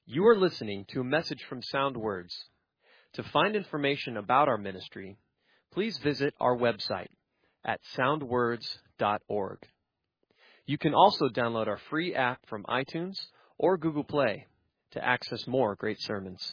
You are listening to a message from Sound Words. To find information about our ministry, please visit our website at soundwords.org. You can also download our free app from iTunes or Google Play to access more great sermons.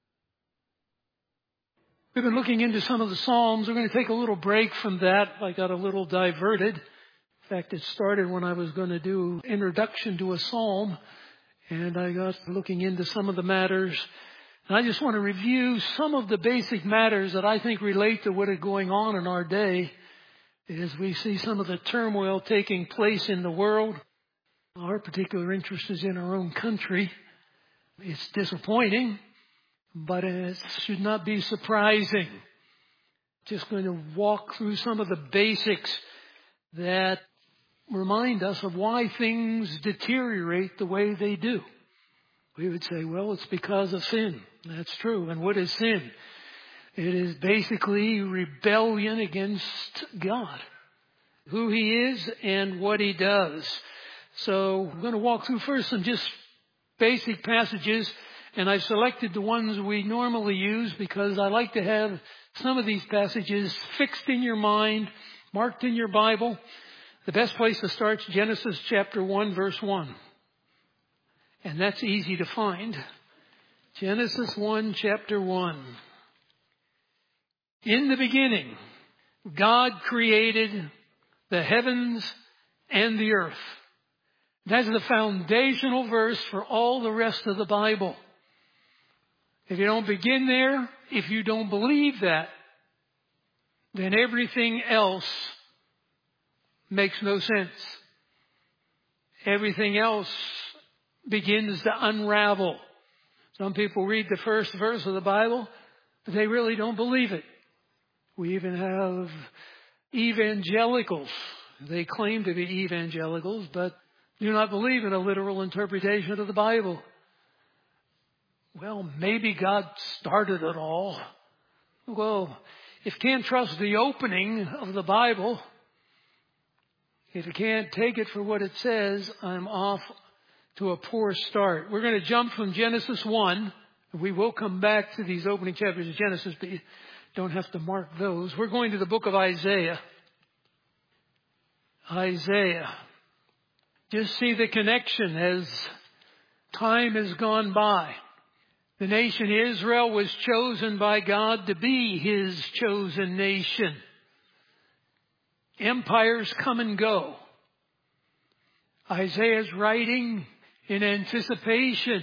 We've been looking into some of the Psalms. We're going to take a little break from that. I got a little diverted. In fact, it started when I was going to do introduction to a Psalm, and I got looking into some of the matters. And I just want to review some of the basic matters that I think relate to what is going on in our day as we see some of the turmoil taking place in the world. Our particular interest is in our own country. It's disappointing, but it should not be surprising. Just going to walk through some of the basics that remind us of why things deteriorate the way they do. We would say, well, it's because of sin. That's true. And what is sin? It is basically rebellion against God, who He is and what He does. So I'm going to walk through first some just basic passages, and I've selected the ones we normally use because I like to have some of these passages fixed in your mind, marked in your Bible. The best place to start is Genesis chapter 1, verse 1. And that's easy to find. Genesis 1, chapter 1. In the beginning, God created the heavens and the earth. That's the foundational verse for all the rest of the Bible. If you don't begin there, if you don't believe that, then everything else makes no sense. Everything else begins to unravel. Some people read the first verse of the Bible, but they really don't believe it. We even have evangelicals. They claim to be evangelicals, but do not believe in a literal interpretation of the Bible. Well, maybe God started it all. Well, if you can't trust the opening of the Bible, if you can't take it for what it says, I'm off to a poor start. We're going to jump from Genesis 1. We will come back to these opening chapters of Genesis, but you don't have to mark those. We're going to the book of Isaiah. Isaiah. Just see the connection as time has gone by. The nation Israel was chosen by God to be His chosen nation. Empires come and go. Isaiah's writing in anticipation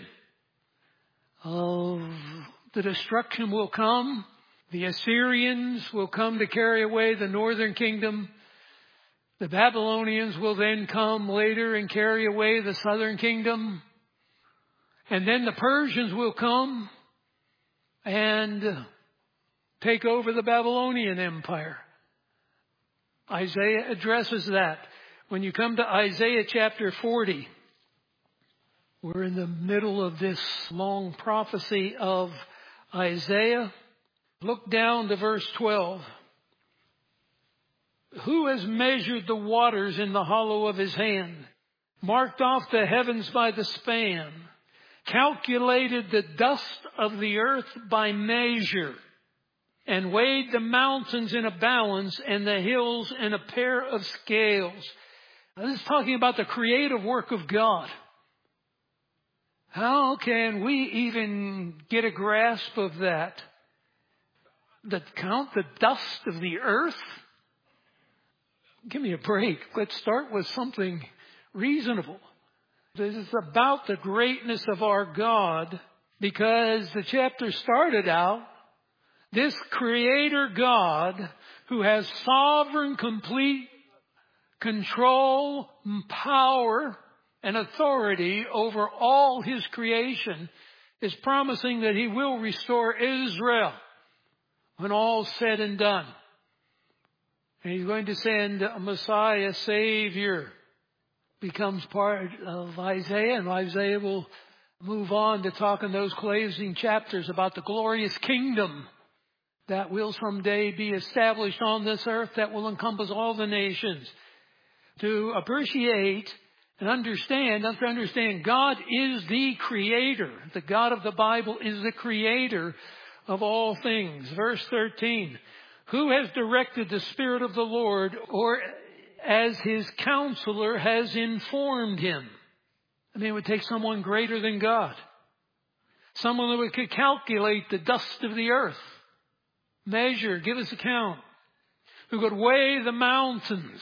of the destruction will come. The Assyrians will come to carry away the northern kingdom. The Babylonians will then come later and carry away the southern kingdom. And then the Persians will come and take over the Babylonian Empire. Isaiah addresses that. When you come to Isaiah chapter 40, we're in the middle of this long prophecy of Isaiah. Look down to verse 12. Who has measured the waters in the hollow of His hand, marked off the heavens by the span, calculated the dust of the earth by measure, and weighed the mountains in a balance and the hills in a pair of scales? Now, this is talking about the creative work of God. How can we even get a grasp of that? That count the dust of the earth? Give me a break. Let's start with something reasonable. This is about the greatness of our God, because the chapter started out, this Creator God who has sovereign, complete control, power, and authority over all His creation is promising that He will restore Israel when all's said and done. And He's going to send a Messiah, Savior. Becomes part of Isaiah, and Isaiah will move on to talk in those closing chapters about the glorious kingdom that will someday be established on this earth that will encompass all the nations. To appreciate And understand God is the creator. The God of the Bible is the creator of all things. Verse 13, who has directed the Spirit of the Lord, or as his counselor has informed him? I mean, it would take someone greater than God. Someone that could calculate the dust of the earth, measure, give us a count, who could weigh the mountains,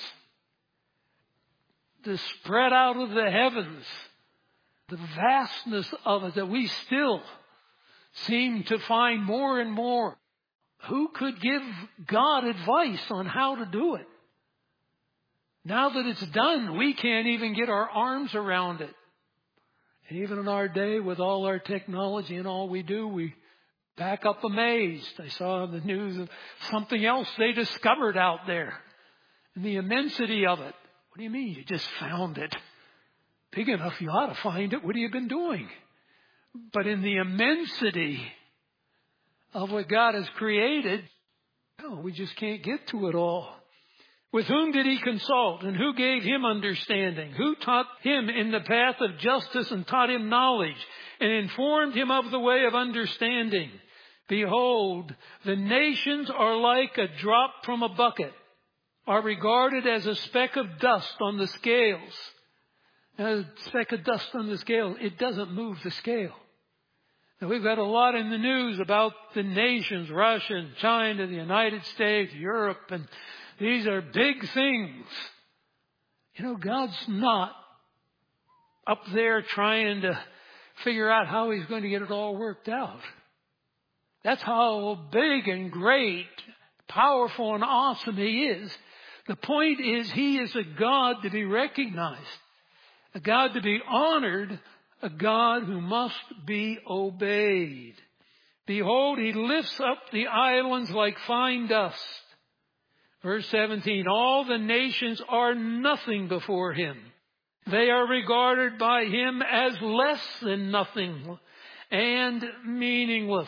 the spread out of the heavens, the vastness of it that we still seem to find more and more. Who could give God advice on how to do it? Now that it's done, we can't even get our arms around it. Even in our day, with all our technology and all we do, we back up amazed. I saw in the news of something else they discovered out there, and the immensity of it. What do you mean? You just found it. Big enough you ought to find it. What have you been doing? But in the immensity of what God has created, no, we just can't get to it all. With whom did he consult, and who gave him understanding? Who taught him in the path of justice and taught him knowledge and informed him of the way of understanding? Behold, the nations are like a drop from a bucket, are regarded as a speck of dust on the scales. Now, a speck of dust on the scale, it doesn't move the scale. Now, we've got a lot in the news about the nations, Russia and China, the United States, Europe, and these are big things. You know, God's not up there trying to figure out how he's going to get it all worked out. That's how big and great, powerful and awesome he is. The point is, he is a God to be recognized, a God to be honored, a God who must be obeyed. Behold, he lifts up the islands like fine dust. Verse 17, all the nations are nothing before him. They are regarded by him as less than nothing and meaningless.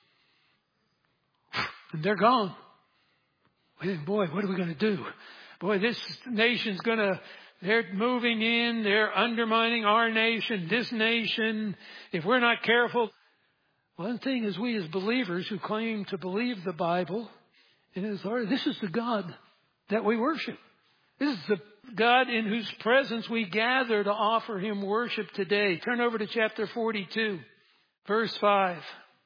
And they're gone. Boy, what are we going to do? Boy, this nation's they're moving in, they're undermining our nation, this nation. If we're not careful. One thing is, we as believers who claim to believe the Bible, this is the God that we worship. This is the God in whose presence we gather to offer him worship today. Turn over to chapter 42, verse 5.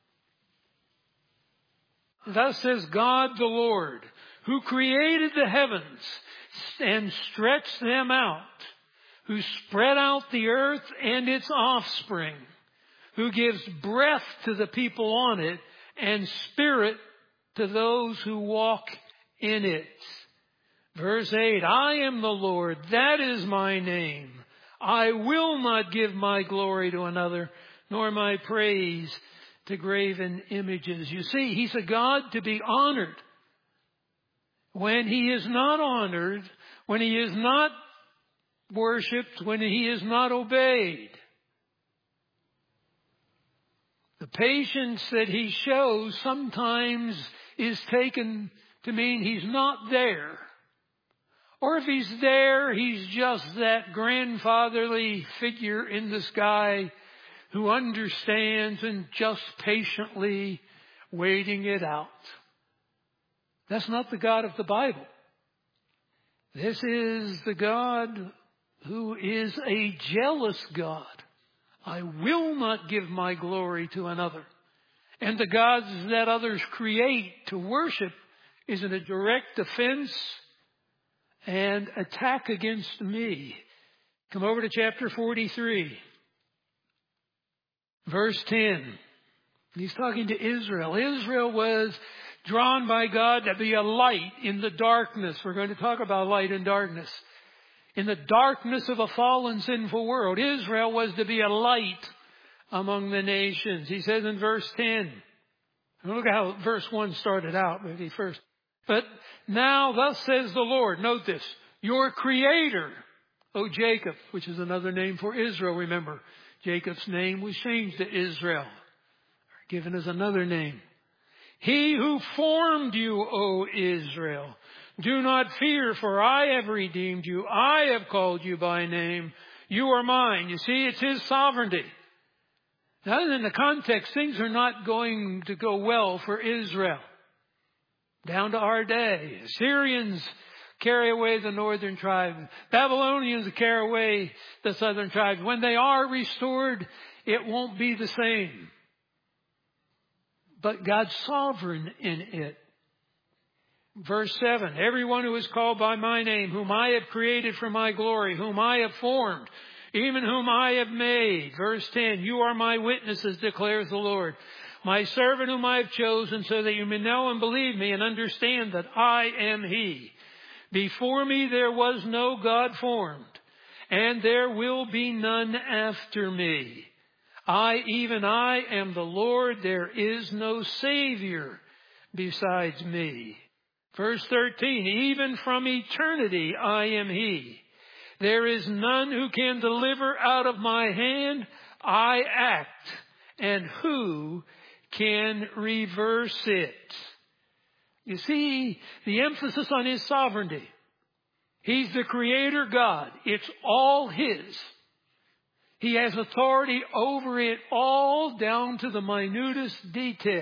Thus says God the Lord, who created the heavens and stretched them out, who spread out the earth and its offspring, who gives breath to the people on it and spirit to those who walk in it. Verse 8, I am the Lord, that is my name. I will not give my glory to another, nor my praise to graven images. You see, he's a God to be honored. When he is not honored, when he is not worshipped, when he is not obeyed, the patience that he shows sometimes is taken to mean he's not there. Or if he's there, he's just that grandfatherly figure in the sky who understands and just patiently waiting it out. That's not the God of the Bible. This is the God who is a jealous God. I will not give my glory to another. And the gods that others create to worship is in a direct offense and attack against me. Come over to chapter 43, verse 10. He's talking to Israel. Israel was drawn by God to be a light in the darkness. We're going to talk about light and darkness. In the darkness of a fallen, sinful world, Israel was to be a light among the nations. He says in verse 10, look at how verse 1 started out, maybe first. But now thus says the Lord, note this, your creator, O Jacob, which is another name for Israel, remember. Jacob's name was changed to Israel, given as another name. He who formed you, O Israel, do not fear, for I have redeemed you. I have called you by name. You are mine. You see, it's His sovereignty. Now, in the context, things are not going to go well for Israel. Down to our day, Assyrians carry away the northern tribe. Babylonians carry away the southern tribe. When they are restored, it won't be the same. But God's sovereign in it. Verse 7, everyone who is called by my name, whom I have created for my glory, whom I have formed, even whom I have made. Verse 10, you are my witnesses, declares the Lord, my servant whom I have chosen, so that you may know and believe me and understand that I am He. Before me there was no God formed, and there will be none after me. Even I, am the Lord. There is no Savior besides me. Verse 13, even from eternity I am He. There is none who can deliver out of my hand. I act, and who can reverse it? You see, the emphasis on His sovereignty. He's the Creator God. It's all His. He has authority over it all down to the minutest detail.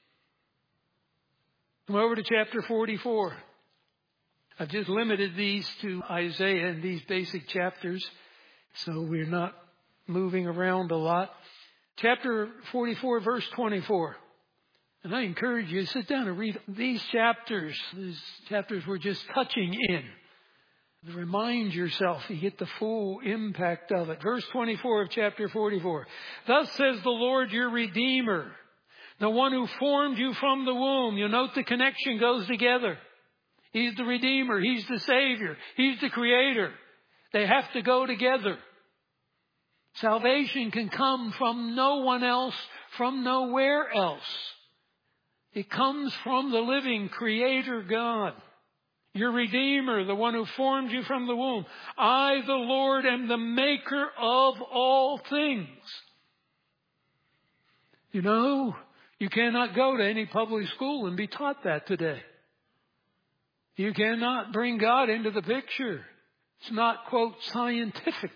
Come over to chapter 44. I've just limited these to Isaiah and these basic chapters, so we're not moving around a lot. Chapter 44, verse 24. And I encourage you to sit down and read these chapters. These chapters we're just touching in. Remind yourself, you get the full impact of it. Verse 24 of chapter 44. Thus says the Lord your Redeemer, the one who formed you from the womb. You note the connection goes together. He's the Redeemer. He's the Savior. He's the Creator. They have to go together. Salvation can come from no one else, from nowhere else. It comes from the living Creator God. Your Redeemer, the one who formed you from the womb. I, the Lord, am the maker of all things. You know, you cannot go to any public school and be taught that today. You cannot bring God into the picture. It's not, quote, scientific.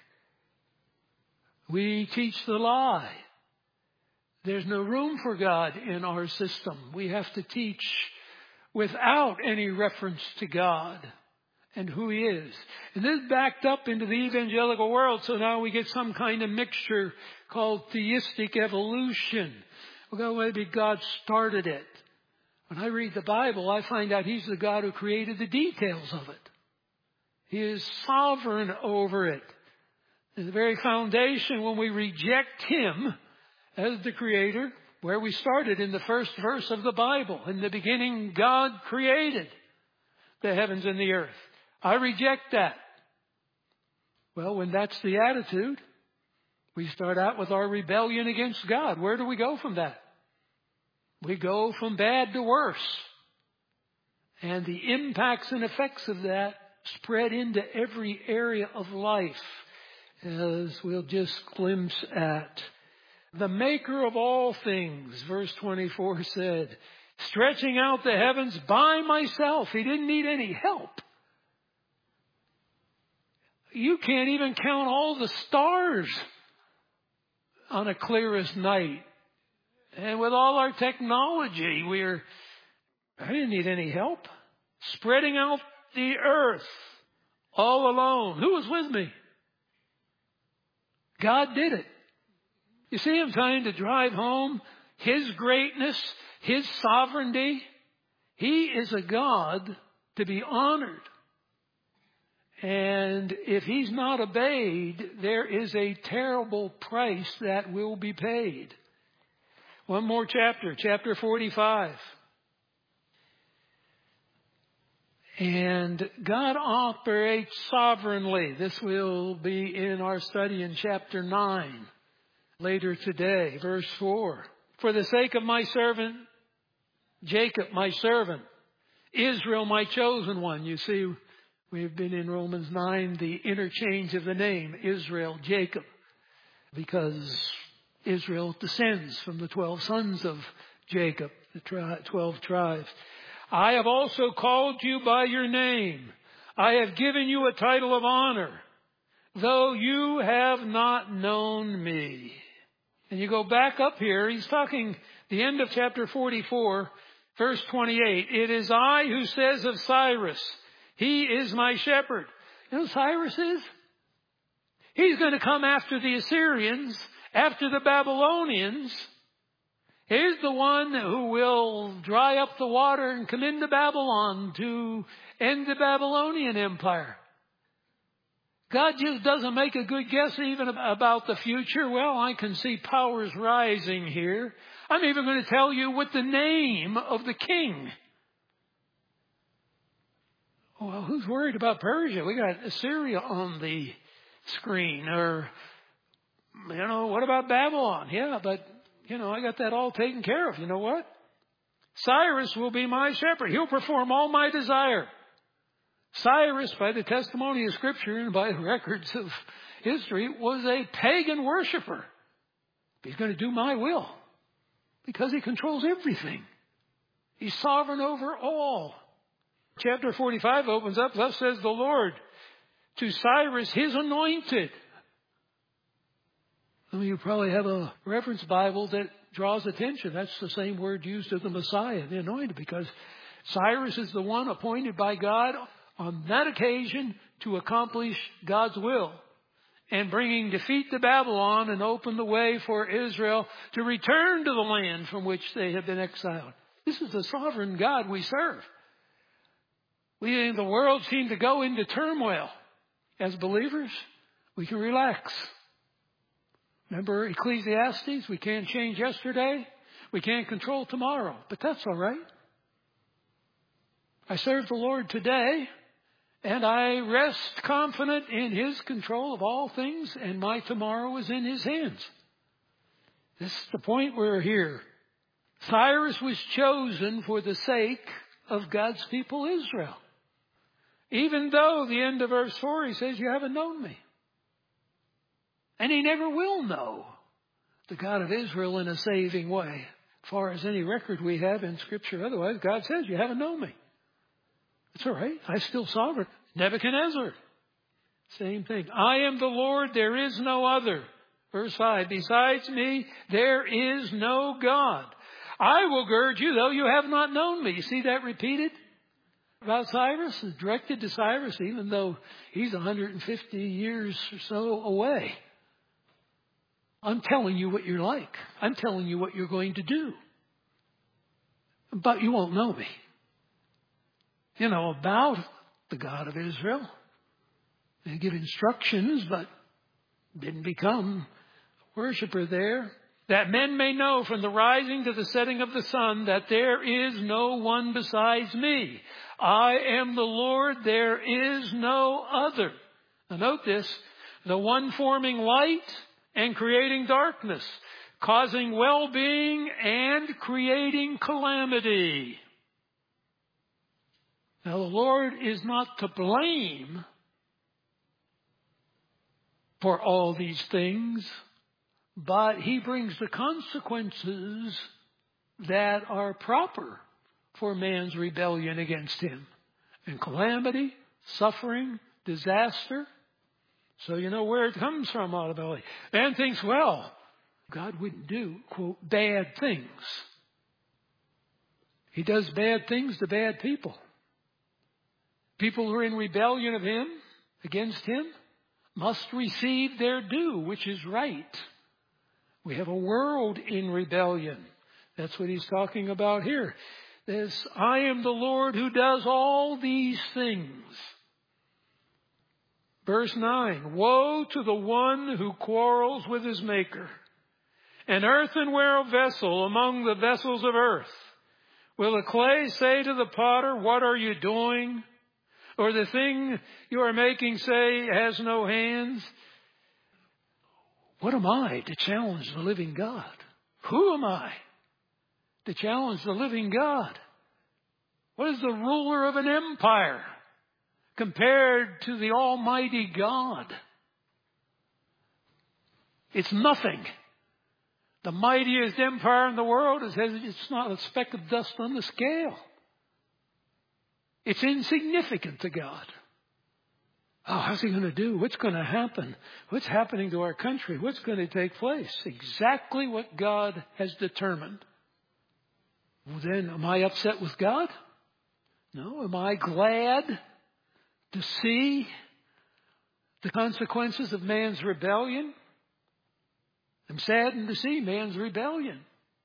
We teach the lie. There's no room for God in our system. We have to teach without any reference to God and who He is. And this backed up into the evangelical world, so now we get some kind of mixture called theistic evolution. Well, maybe God started it. When I read the Bible, I find out He's the God who created the details of it. He is sovereign over it. And the very foundation, when we reject Him as the Creator, where we started in the first verse of the Bible. In the beginning, God created the heavens and the earth. I reject that. Well, when that's the attitude, we start out with our rebellion against God. Where do we go from that? We go from bad to worse. And the impacts and effects of that spread into every area of life, as we'll just glimpse at. The maker of all things, verse 24 said, stretching out the heavens by myself. He didn't need any help. You can't even count all the stars on a clearest night. And with all our technology, I didn't need any help. Spreading out the earth all alone. Who was with me? God did it. You see, I'm trying to drive home His greatness, His sovereignty. He is a God to be honored. And if He's not obeyed, there is a terrible price that will be paid. One more chapter, chapter 45. And God operates sovereignly. This will be in our study in chapter 9. Later today, verse 4. For the sake of my servant, Jacob, my servant, Israel, my chosen one. You see, we've been in Romans 9, the interchange of the name, Israel, Jacob, because Israel descends from the 12 sons of Jacob, the 12 tribes. I have also called you by your name. I have given you a title of honor. though you have not known me. And you go back up here, he's talking the end of chapter 44, verse 28. It is I who says of Cyrus, he is my shepherd. You know who Cyrus is? He's going to come after the Assyrians, after the Babylonians. He's the one who will dry up the water and come into Babylon to end the Babylonian Empire. God just doesn't make a good guess even about the future. Well, I can see powers rising here. I'm even going to tell you what the name of the king. Well, who's worried about Persia? We got Assyria on the screen. Or, what about Babylon? Yeah, but, I got that all taken care of. You know what? Cyrus will be my shepherd. He'll perform all my desire. Cyrus, by the testimony of Scripture and by records of history, was a pagan worshiper. He's going to do my will because he controls everything. He's sovereign over all. Chapter 45 opens up, thus says the Lord to Cyrus, his anointed. Some of you probably have a reference Bible that draws attention. That's the same word used of the Messiah, the anointed, because Cyrus is the one appointed by God on that occasion to accomplish God's will and bringing defeat to Babylon and open the way for Israel to return to the land from which they have been exiled. This is the sovereign God we serve. We in the world seem to go into turmoil. As believers, we can relax. Remember Ecclesiastes? We can't change yesterday. We can't control tomorrow. But that's all right. I serve the Lord today, and I rest confident in His control of all things, and my tomorrow is in His hands. This is the point we're here. Cyrus was chosen for the sake of God's people Israel. Even though the end of verse 4, he says, you haven't known me. And he never will know the God of Israel in a saving way. As far as any record we have in Scripture otherwise, God says, you haven't known me. It's all right. I'm still sovereign. Nebuchadnezzar, same thing. I am the Lord, there is no other. Verse 5, besides me, there is no God. I will gird you, though you have not known me. You see that repeated about Cyrus? It's directed to Cyrus, even though he's 150 years or so away. I'm telling you what you're like. I'm telling you what you're going to do. But you won't know me. About the God of Israel. They give instructions, but didn't become a worshiper there. That men may know from the rising to the setting of the sun that there is no one besides me. I am the Lord, there is no other. Now note this, the one forming light and creating darkness, causing well-being and creating calamity. Now the Lord is not to blame for all these things, but He brings the consequences that are proper for man's rebellion against Him. And calamity, suffering, disaster. So you know where it comes from ultimately. Man thinks, well, God wouldn't do, quote, bad things. He does bad things to bad people. People who are in rebellion of Him, against Him, must receive their due, which is right. We have a world in rebellion. That's what He's talking about here. This, I am the Lord who does all these things. Verse 9, woe to the one who quarrels with his maker. An earthenware vessel among the vessels of earth. Will the clay say to the potter, what are you doing? Or the thing you are making say has no hands? What am I to challenge the living God? Who am I to challenge the living God? What is the ruler of an empire compared to the Almighty God? It's nothing. The mightiest empire in the world it's not a speck of dust on the scale. It's insignificant to God. Oh, how's he going to do? What's going to happen? What's happening to our country? What's going to take place? Exactly what God has determined. Well, then, am I upset with God? No. Am I glad to see the consequences of man's rebellion? I'm saddened to see man's rebellion.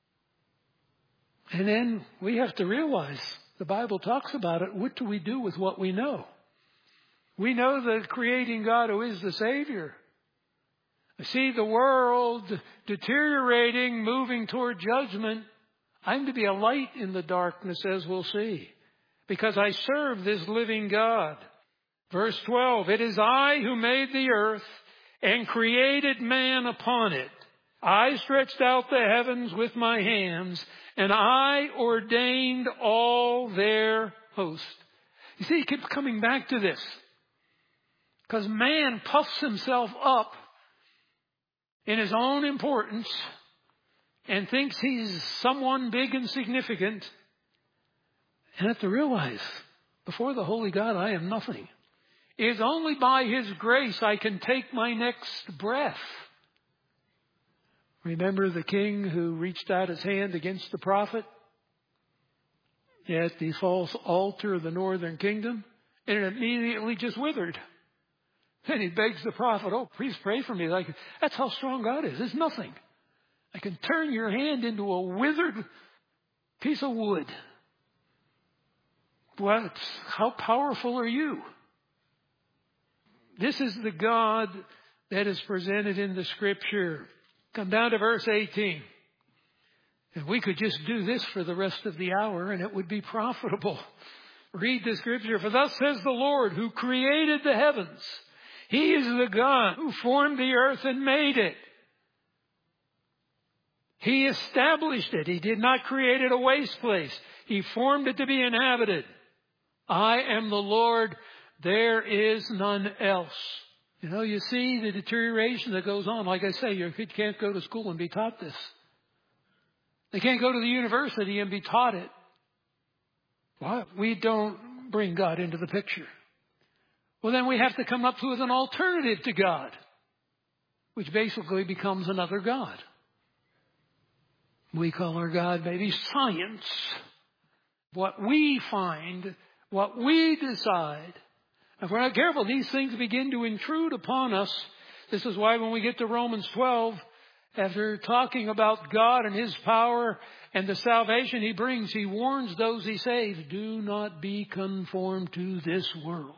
And then we have to realize, the Bible talks about it, what do we do with what we know? We know the creating God who is the Savior. I see the world deteriorating, moving toward judgment. I'm to be a light in the darkness, as we'll see, because I serve this living God. Verse 12, it is I who made the earth and created man upon it. I stretched out the heavens with my hands, and I ordained all their host. You see, he keeps coming back to this, because man puffs himself up in his own importance and thinks he's someone big and significant. And have to realize, before the holy God, I am nothing. It is only by His grace I can take my next breath. Remember the king who reached out his hand against the prophet at the false altar of the northern kingdom, and it immediately just withered. And he begs the prophet, oh, please pray for me. That's how strong God is. It's nothing. I can turn your hand into a withered piece of wood. Well, how powerful are you? This is the God that is presented in the Scripture. Come down to verse 18. And we could just do this for the rest of the hour and it would be profitable. Read the Scripture. For thus says the Lord, who created the heavens. He is the God who formed the earth and made it. He established it. He did not create it a waste place. He formed it to be inhabited. I am the Lord. There is none else. You know, you see the deterioration that goes on. Like I say, your kid can't go to school and be taught this. They can't go to the university and be taught it. Why? We don't bring God into the picture. Well, then we have to come up with an alternative to God, which basically becomes another God. We call our God maybe science. What we find, what we decide. If we're not careful, these things begin to intrude upon us. This is why when we get to Romans 12, after talking about God and His power and the salvation He brings, He warns those He saves, do not be conformed to this world.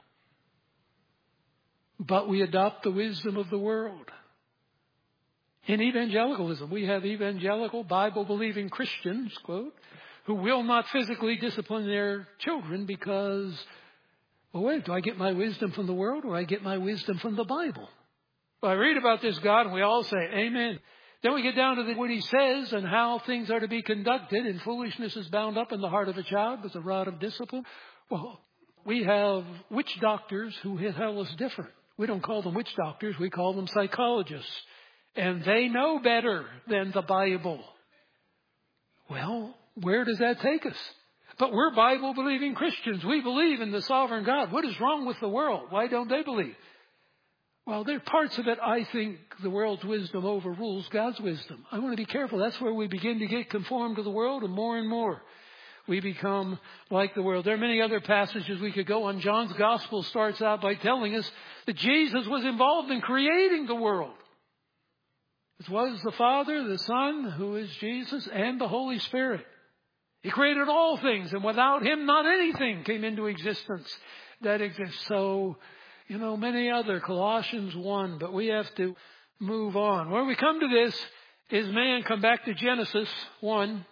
But we adopt the wisdom of the world. In evangelicalism, we have evangelical, Bible-believing Christians, quote, who will not physically discipline their children because, well, wait, do I get my wisdom from the world or I get my wisdom from the Bible? Well, I read about this God and we all say, amen. Then we get down to what He says and how things are to be conducted, and foolishness is bound up in the heart of a child with a rod of discipline. Well, we have witch doctors who tell us different. We don't call them witch doctors, we call them psychologists. And they know better than the Bible. Well, where does that take us? But we're Bible-believing Christians. We believe in the sovereign God. What is wrong with the world? Why don't they believe? Well, there are parts of it I think the world's wisdom overrules God's wisdom. I want to be careful. That's where we begin to get conformed to the world, and more we become like the world. There are many other passages we could go on. John's Gospel starts out by telling us that Jesus was involved in creating the world. It was the Father, the Son, who is Jesus, and the Holy Spirit. He created all things, and without Him, not anything came into existence that exists. So, many other, Colossians 1, but we have to move on. Where we come to this is man, come back to Genesis 1.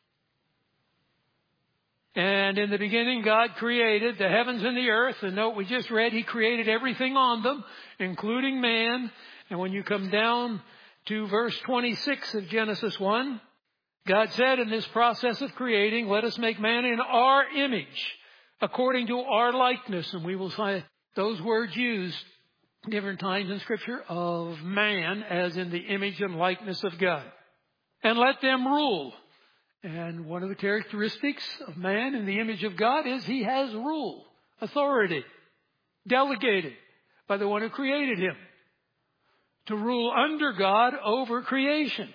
And in the beginning, God created the heavens and the earth. And note we just read, He created everything on them, including man. And when you come down to verse 26 of Genesis 1, God said in this process of creating, let us make man in our image, according to our likeness. And we will find those words used different times in Scripture of man as in the image and likeness of God. And let them rule. And one of the characteristics of man in the image of God is he has rule, authority, delegated. by the one who created him, to rule under God over creation.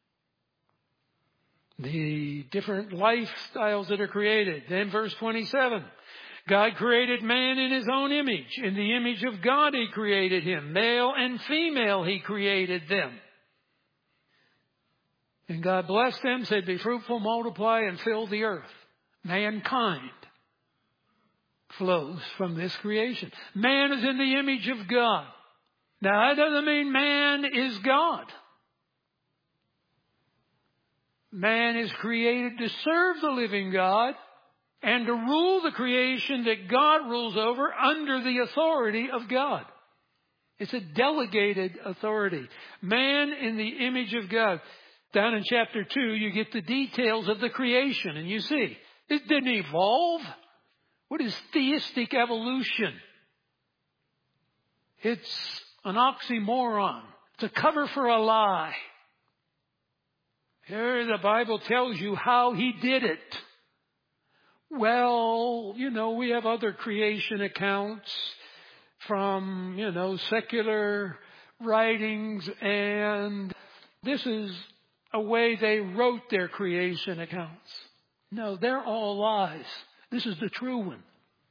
The different lifestyles that are created. Then verse 27. God created man in his own image. In the image of God he created him. Male and female he created them. And God blessed them, said, be fruitful, multiply, and fill the earth. Mankind flows from this creation. Man is in the image of God. Now, that doesn't mean man is God. Man is created to serve the living God and to rule the creation that God rules over under the authority of God. It's a delegated authority. Man in the image of God. Down in chapter 2, you get the details of the creation, and you see, it didn't evolve. What is theistic evolution? It's an oxymoron. It's a cover for a lie. Here the Bible tells you how he did it. Well, we have other creation accounts from, secular writings, and this is a way they wrote their creation accounts. No, they're all lies. This is the true one.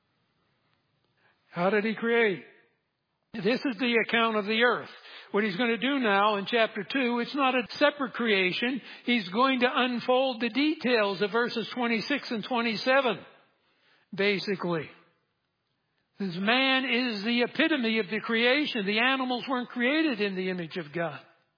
How did he create? This is the account of the earth. What he's going to do now in chapter 2, it's not a separate creation. He's going to unfold the details of verses 26 and 27, basically. This man is the epitome of the creation. The animals weren't created in the image of God.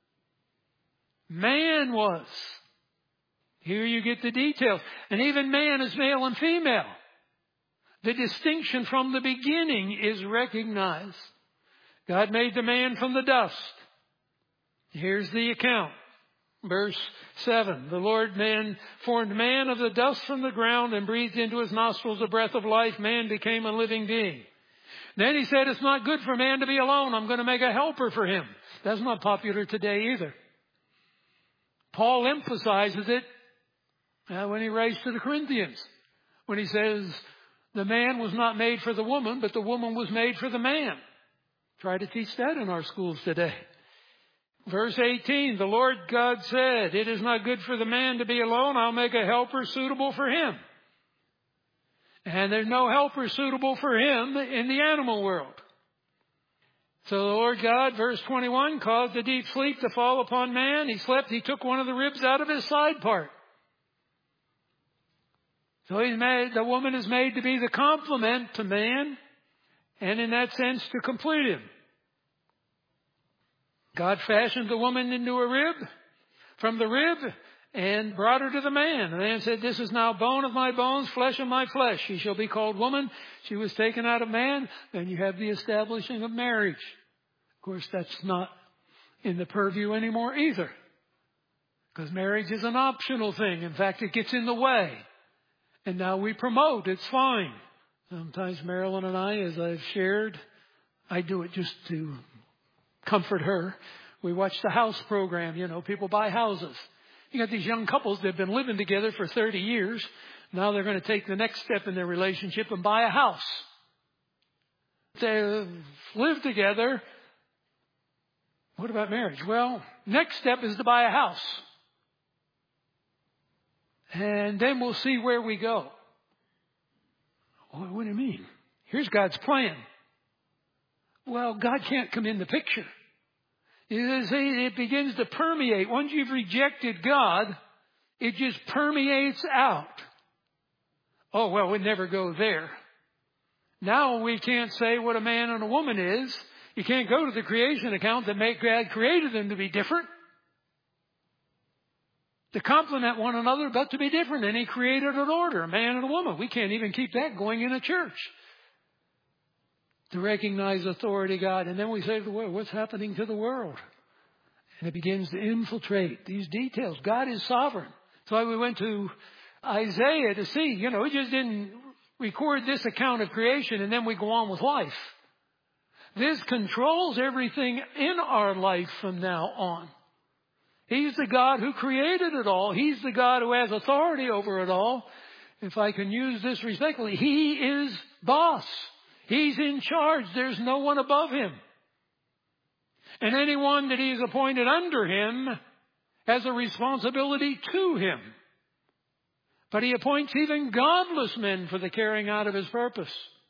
Man was. Here you get the details. And even man is male and female. The distinction from the beginning is recognized. God made the man from the dust. Here's the account. Verse 7. The Lord man formed man of the dust from the ground and breathed into his nostrils the breath of life. Man became a living being. Then he said, it's not good for man to be alone. I'm going to make a helper for him. That's not popular today either. Paul emphasizes it when he writes to the Corinthians. When he says, the man was not made for the woman, but the woman was made for the man. Try to teach that in our schools today. Verse 18, the Lord God said, it is not good for the man to be alone. I'll make a helper suitable for him. And there's no helper suitable for him in the animal world. So the Lord God, verse 21, caused a deep sleep to fall upon man. He slept. He took one of the ribs out of his side part. So the woman is made to be the complement to man, and in that sense to complete him. God fashioned the woman into a rib, from the rib, and brought her to the man. The man said, this is now bone of my bones, flesh of my flesh. She shall be called woman. She was taken out of man. Then you have the establishing of marriage. Of course, that's not in the purview anymore either, because marriage is an optional thing. In fact, it gets in the way. And now we promote. It's fine. Sometimes Marilyn and I, as I've shared, I do it just to comfort her. We watch the house program. People buy houses. You got these young couples that have been living together for 30 years. Now they're going to take the next step in their relationship and buy a house. They live together. What about marriage? Well, next step is to buy a house. And then we'll see where we go. What do you mean? Here's God's plan. Well, God can't come in the picture. It begins to permeate. Once you've rejected God, it just permeates out. Oh, well, we never go there. Now we can't say what a man and a woman is. You can't go to the creation account that God created them to be different. To complement one another, but to be different. And he created an order, a man and a woman. We can't even keep that going in a church. To recognize authority of God. And then we say to the world, what's happening to the world? And it begins to infiltrate these details. God is sovereign. So we went to Isaiah to see, he just didn't record this account of creation and then we go on with life. This controls everything in our life from now on. He's the God who created it all. He's the God who has authority over it all. If I can use this respectfully, he is boss. He's in charge. There's no one above him. And anyone that he has appointed under him has a responsibility to him. But he appoints even godless men for the carrying out of his purpose.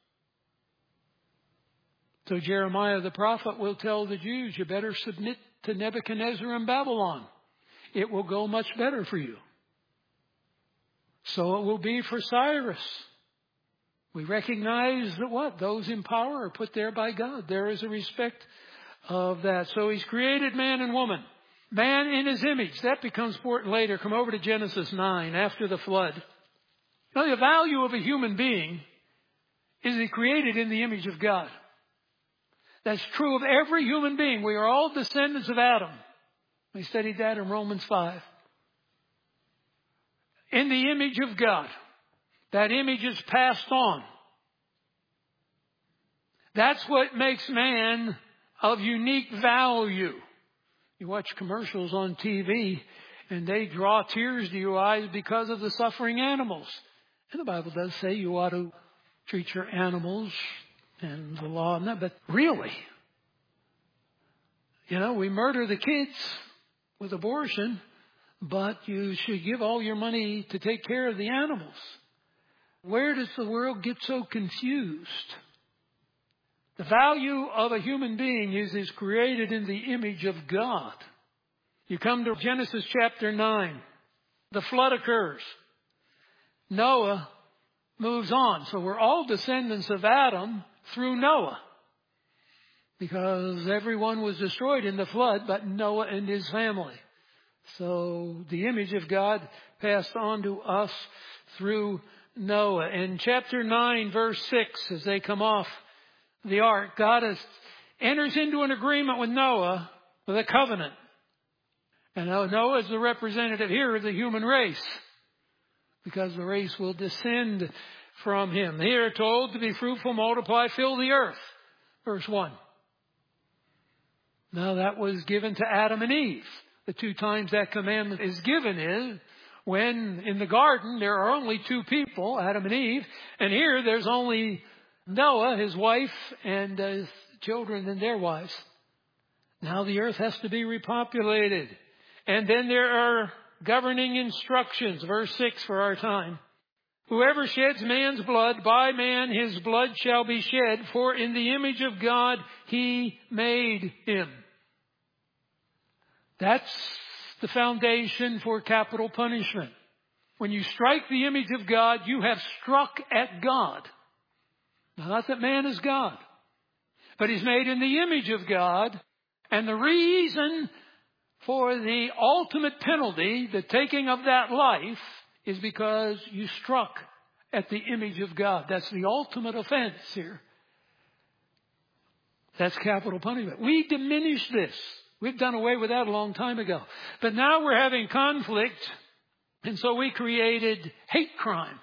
So Jeremiah the prophet will tell the Jews, you better submit to Nebuchadnezzar in Babylon. It will go much better for you. So it will be for Cyrus. We recognize that what? Those in power are put there by God. There is a respect of that. So he's created man and woman. Man in his image. That becomes important later. Come over to Genesis 9, after the flood. Now, the value of a human being is he created in the image of God. That's true of every human being. We are all descendants of Adam. We studied that in Romans 5. In the image of God. That image is passed on. That's what makes man of unique value. You watch commercials on TV and they draw tears to your eyes because of the suffering animals. And the Bible does say you ought to treat your animals and the law and that. But really, we murder the kids with abortion, but you should give all your money to take care of the animals. Where does the world get so confused? The value of a human being is created in the image of God. You come to Genesis chapter 9. The flood occurs. Noah moves on. So we're all descendants of Adam through Noah. Because everyone was destroyed in the flood but Noah and his family. So the image of God passed on to us through Noah. In chapter 9, verse 6, as they come off the ark, God enters into an agreement with Noah, with a covenant. And Noah is the representative here of the human race, because the race will descend from him. Here told to be fruitful, multiply, fill the earth. Verse 1. Now that was given to Adam and Eve. The two times that commandment is given is when in the garden there are only two people, Adam and Eve, and here there's only Noah, his wife, and his children and their wives. Now the earth has to be repopulated. And then there are governing instructions, verse 6 for our time. Whoever sheds man's blood, by man his blood shall be shed, for in the image of God he made him. That's the foundation for capital punishment. When you strike the image of God, you have struck at God. Now, not that man is God, but he's made in the image of God. And the reason for the ultimate penalty, the taking of that life, is because you struck at the image of God. That's the ultimate offense here. That's capital punishment. We diminish this. We've done away with that a long time ago. But now we're having conflict, and so we created hate crime.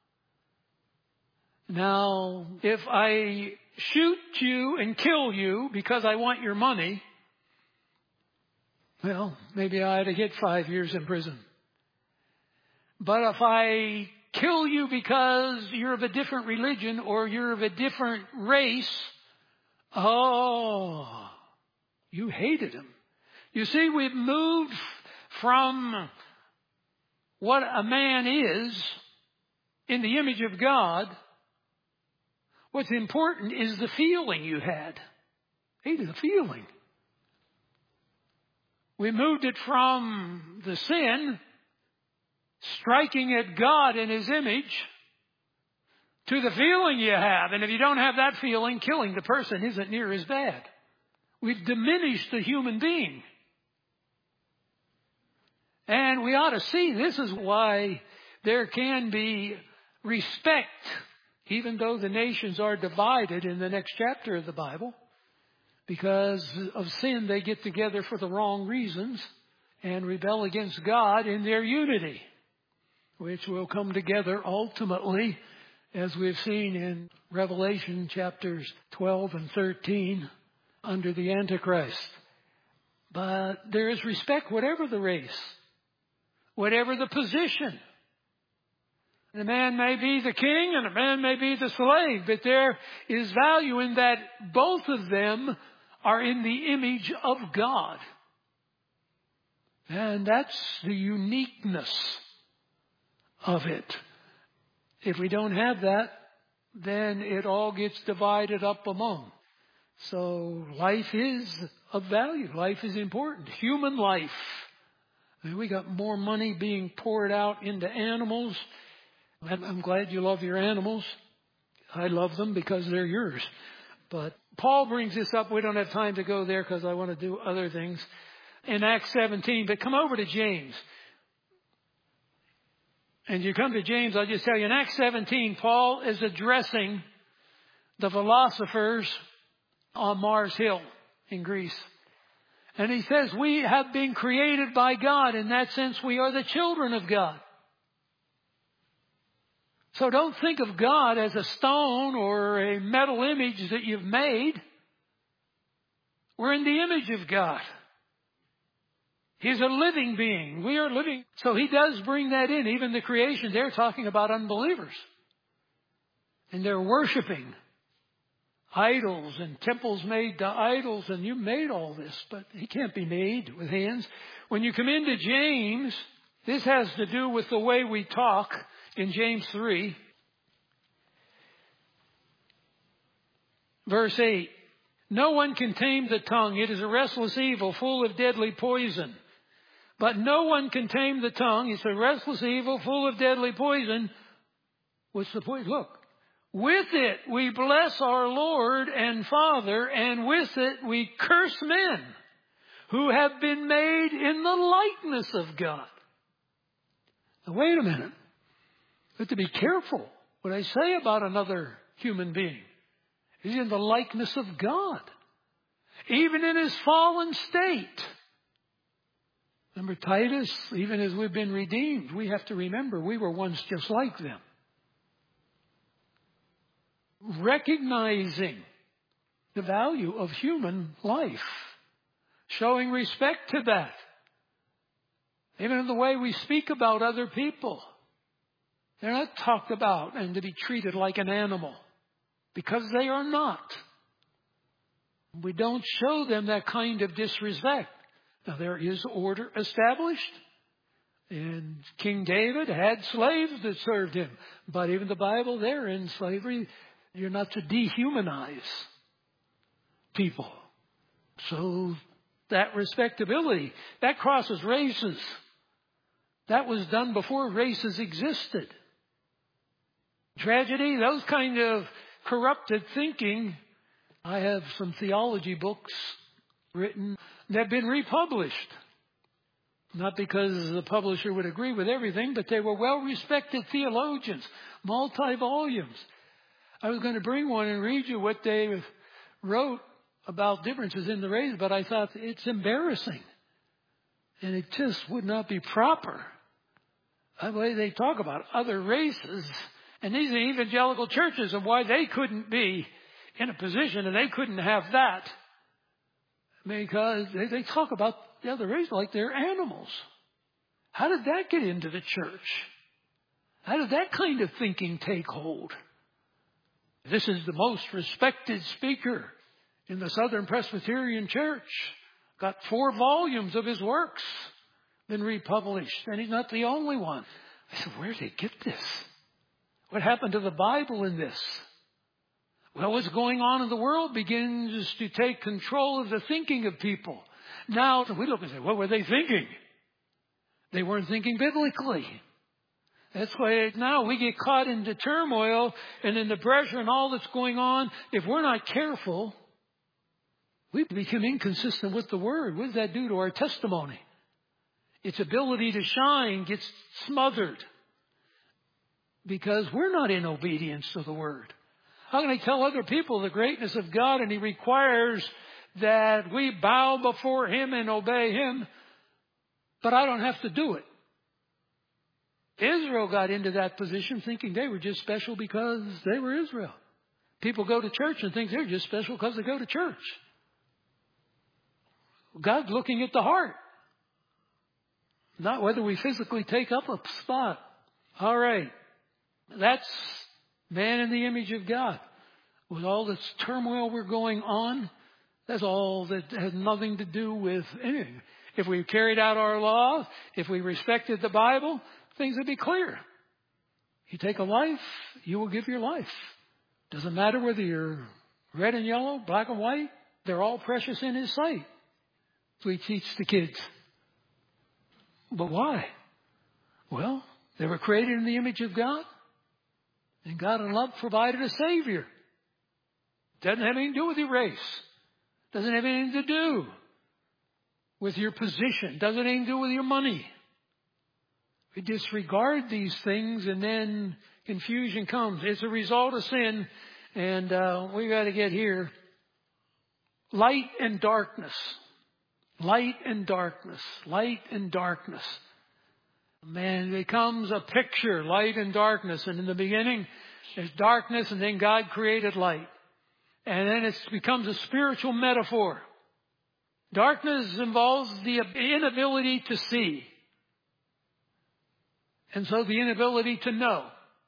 Now, if I shoot you and kill you because I want your money, well, maybe I ought to get 5 years in prison. But if I kill you because you're of a different religion or you're of a different race, you hated him. You see, we've moved from what a man is in the image of God. What's important is the feeling you had. Hated the feeling. We moved it from the sin, striking at God in His image, to the feeling you have. And if you don't have that feeling, killing the person isn't near as bad. We've diminished the human being. And we ought to see this is why there can be respect, even though the nations are divided in the next chapter of the Bible. Because of sin, they get together for the wrong reasons and rebel against God in their unity, which will come together ultimately, as we've seen in Revelation chapters 12 and 13, under the Antichrist. But there is respect, whatever the race, whatever the position. The man may be the king and a man may be the slave, but there is value in that both of them are in the image of God. And that's the uniqueness of it. If we don't have that, then it all gets divided up among. So life is of value. Life is important. Human life. I mean, we got more money being poured out into animals. I'm glad you love your animals. I love them because they're yours. But Paul brings this up. We don't have time to go there because I want to do other things in Acts 17. But come over to James. And you come to James, I'll just tell you, in Acts 17, Paul is addressing the philosophers on Mars Hill in Greece. And he says, we have been created by God. In that sense, we are the children of God. So don't think of God as a stone or a metal image that you've made. We're in the image of God. He's a living being. We are living. So he does bring that in. Even the creation, they're talking about unbelievers. And they're worshiping idols and temples made to idols. And you made all this, but he can't be made with hands. When you come into James, this has to do with the way we talk. In James 3, verse 8, no one can tame the tongue. It is a restless evil full of deadly poison. But no one can tame the tongue. It's a restless evil full of deadly poison. What's the point? Look, with it we bless our Lord and Father, and with it we curse men who have been made in the likeness of God. Now, wait a minute. But to be careful what I say about another human being. He's in the likeness of God. Even in his fallen state. Remember Titus, even as we've been redeemed, we have to remember we were once just like them. Recognizing the value of human life. Showing respect to that. Even in the way we speak about other people. They're not talked about and to be treated like an animal. Because they are not. We don't show them that kind of disrespect. Now there is order established. And King David had slaves that served him. But even the Bible, they're in slavery. You're not to dehumanize people. So that respectability, that crosses races. That was done before races existed. Tragedy, those kind of corrupted thinking. I have some theology books written that have been republished. Not because the publisher would agree with everything, but they were well-respected theologians, multi-volumes. I was going to bring one and read you what they wrote about differences in the race, but I thought it's embarrassing. And it just would not be proper. The way they talk about other races. And these are evangelical churches and why they couldn't be in a position and they couldn't have that. Because they talk about the other race like they're animals. How did that get into the church? How did that kind of thinking take hold? This is the most respected speaker in the Southern Presbyterian Church. Got 4 volumes of his works been republished. And he's not the only one. I said, where did they get this? What happened to the Bible in this? Well, what's going on in the world begins to take control of the thinking of people. Now, we look and say, what were they thinking? They weren't thinking biblically. That's why now we get caught into turmoil and in the pressure and all that's going on. If we're not careful, we become inconsistent with the Word. What does that do to our testimony? Its ability to shine gets smothered. Because we're not in obedience to the Word. How can I tell other people the greatness of God and He requires that we bow before Him and obey Him, but I don't have to do it? Israel got into that position thinking they were just special because they were Israel. People go to church and think they're just special because they go to church. God's looking at the heart, not whether we physically take up a spot. All right. That's man in the image of God. With all this turmoil we're going on, that's all that has nothing to do with anything. If we carried out our law, if we respected the Bible, things would be clear. You take a life, you will give your life. Doesn't matter whether you're red and yellow, black and white, they're all precious in His sight. So we teach the kids. But why? Well, they were created in the image of God. And God in love provided a Savior. Doesn't have anything to do with your race. Doesn't have anything to do with your position. Doesn't have anything to do with your money. We disregard these things and then confusion comes. It's a result of sin. And we got to get here. Light and darkness. Light and darkness. Light and darkness. Man, it becomes a picture, light and darkness. And in the beginning, there's darkness, and then God created light. And then it becomes a spiritual metaphor. Darkness involves the inability to see. And so the inability to know.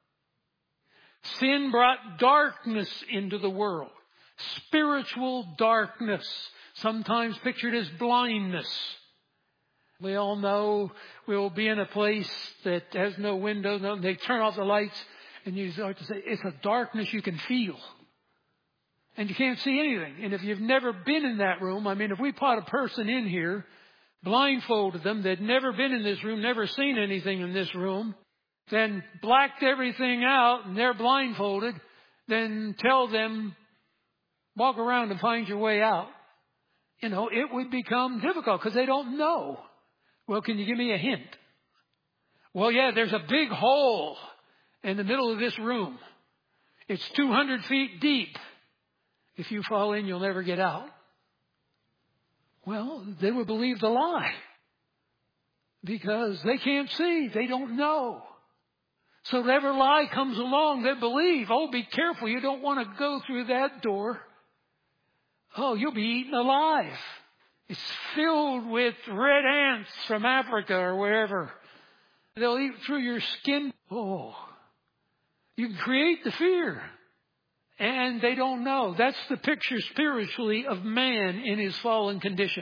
Sin brought darkness into the world. Spiritual darkness, sometimes pictured as blindness. We all know we'll be in a place that has no windows. No, they turn off the lights and you start to say, it's a darkness you can feel. And you can't see anything. And if you've never been in that room, I mean, if we put a person in here, blindfolded them, they'd never been in this room, never seen anything in this room, then blacked everything out and they're blindfolded, then tell them, walk around and find your way out. You know, it would become difficult because they don't know. Well, can you give me a hint? Well, yeah, there's a big hole in the middle of this room. It's 200 feet deep. If you fall in, you'll never get out. Well, they would believe the lie because they can't see. They don't know. So whatever lie comes along, they believe, oh, be careful. You don't want to go through that door. Oh, you'll be eaten alive. It's filled with red ants from Africa or wherever. They'll eat through your skin. Oh, you can create the fear. And they don't know. That's the picture spiritually of man in his fallen condition.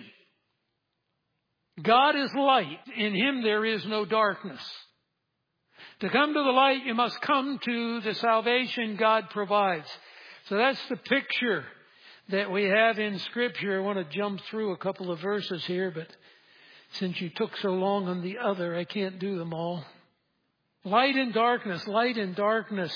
God is light. In Him there is no darkness. To come to the light, you must come to the salvation God provides. So that's the picture that we have in Scripture. I want to jump through a couple of verses here, but since you took so long on the other, I can't do them all. Light and darkness, light and darkness.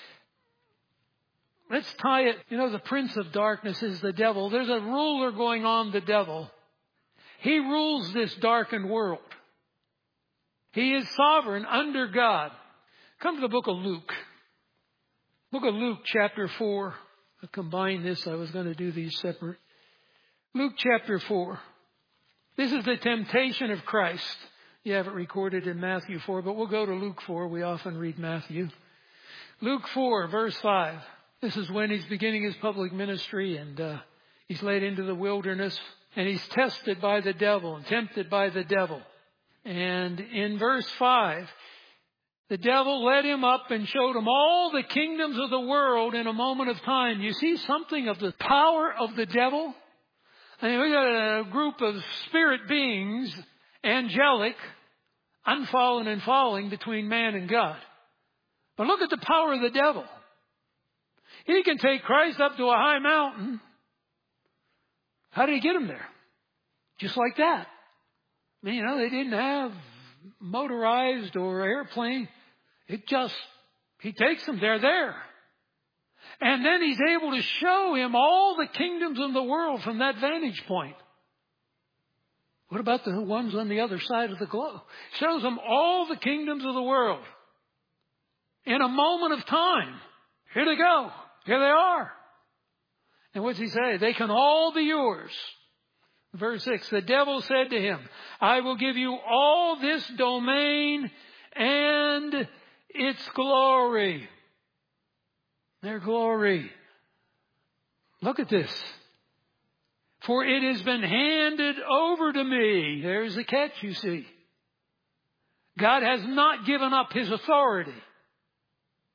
Let's tie it. You know, the prince of darkness is the devil. There's a ruler going on, the devil. He rules this darkened world. He is sovereign under God. Come to the book of Luke. Book of Luke, chapter 4. I'll combine this. I was going to do these separate. Luke chapter 4. This is the temptation of Christ. You have it recorded in Matthew 4, but we'll go to Luke 4. We often read Matthew. Luke 4, verse 5. This is when He's beginning His public ministry, and He's led into the wilderness, and He's tested by the devil and tempted by the devil. And in verse 5, the devil led Him up and showed Him all the kingdoms of the world in a moment of time. You see something of the power of the devil? I mean, we got a group of spirit beings, angelic, unfallen and falling between man and God. But look at the power of the devil. He can take Christ up to a high mountain. How did He get Him there? Just like that. I mean, you know, they didn't have motorized or airplane. He takes them, they're there. And then He's able to show him all the kingdoms in the world from that vantage point. What about the ones on the other side of the globe? Shows them all the kingdoms of the world. In a moment of time. Here they go. Here they are. And what's He say? They can all be yours. Verse 6, the devil said to Him, I will give you all this domain and its glory. Their glory. Look at this. For it has been handed over to me. There's the catch, you see. God has not given up His authority.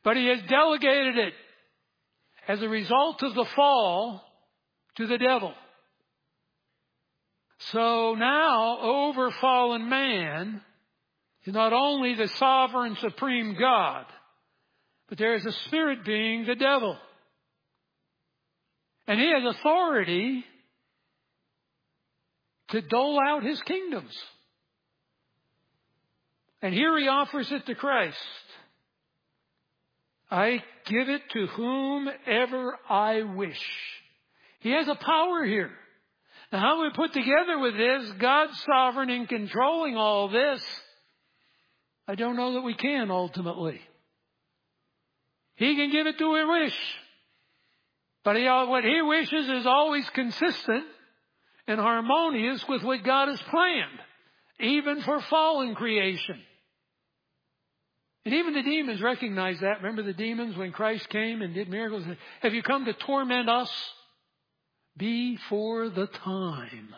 But He has delegated it as a result of the fall to the devil. So now, over fallen man is not only the sovereign supreme God, but there is a spirit being, the devil. And he has authority to dole out his kingdoms. And here he offers it to Christ. I give it to whomever I wish. He has a power here. Now, how we put together with this, God's sovereign in controlling all this, I don't know that we can ultimately. He can give it to who he wish. But what he wishes is always consistent and harmonious with what God has planned, even for fallen creation. And even the demons recognize that. Remember the demons when Christ came and did miracles? Have you come to torment us? Before the time.